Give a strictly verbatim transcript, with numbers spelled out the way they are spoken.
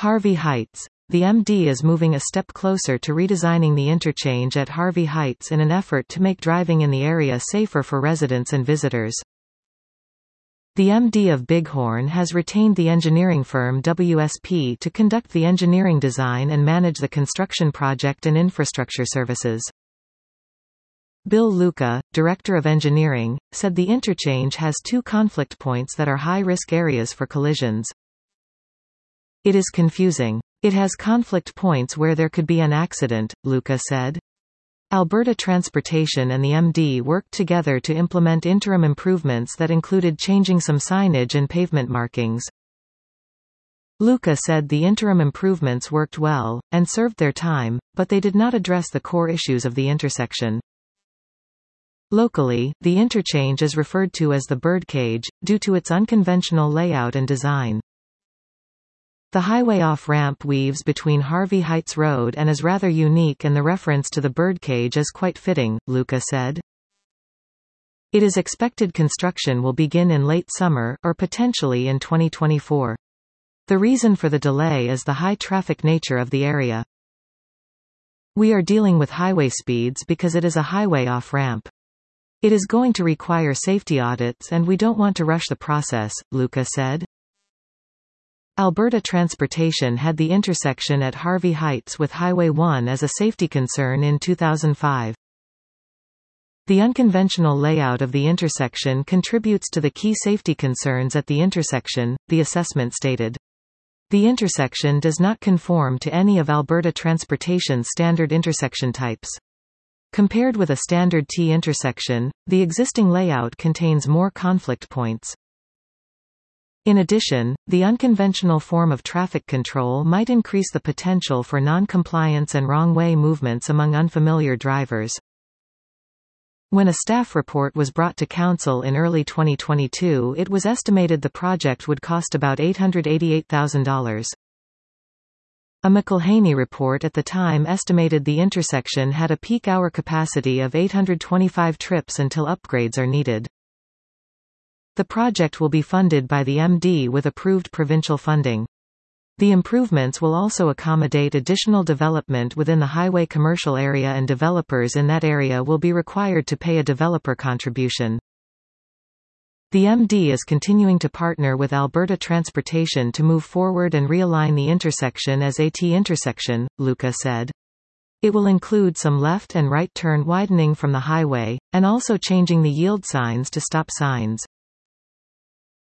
Harvey Heights. The M D is moving a step closer to redesigning the interchange at Harvey Heights in an effort to make driving in the area safer for residents and visitors. The M D of Bighorn has retained the engineering firm W S P to conduct the engineering design and manage the construction project and infrastructure services. Bill Luca, Director of Engineering, said the interchange has two conflict points that are high-risk areas for collisions. It is confusing. It has conflict points where there could be an accident, Luca said. Alberta Transportation and the M D worked together to implement interim improvements that included changing some signage and pavement markings. Luca said the interim improvements worked well, and served their time, but they did not address the core issues of the intersection. Locally, the interchange is referred to as the birdcage, due to its unconventional layout and design. The highway off-ramp weaves between Harvey Heights Road and is rather unique, and the reference to the birdcage is quite fitting, Luca said. It is expected construction will begin in late summer, or potentially in twenty twenty-four. The reason for the delay is the high traffic nature of the area. We are dealing with highway speeds because it is a highway off-ramp. It is going to require safety audits and we don't want to rush the process, Luca said. Alberta Transportation had the intersection at Harvey Heights with Highway one as a safety concern in two thousand five. The unconventional layout of the intersection contributes to the key safety concerns at the intersection, the assessment stated. The intersection does not conform to any of Alberta Transportation's standard intersection types. Compared with a standard T intersection, the existing layout contains more conflict points. In addition, the unconventional form of traffic control might increase the potential for non-compliance and wrong-way movements among unfamiliar drivers. When a staff report was brought to Council in early twenty twenty-two, it was estimated the project would cost about eight hundred eighty-eight thousand dollars. A McElhaney report at the time estimated the intersection had a peak hour capacity of eight hundred twenty-five trips until upgrades are needed. The project will be funded by the M D with approved provincial funding. The improvements will also accommodate additional development within the highway commercial area, and developers in that area will be required to pay a developer contribution. The M D is continuing to partner with Alberta Transportation to move forward and realign the intersection as a T intersection, Luca said. It will include some left and right turn widening from the highway, and also changing the yield signs to stop signs.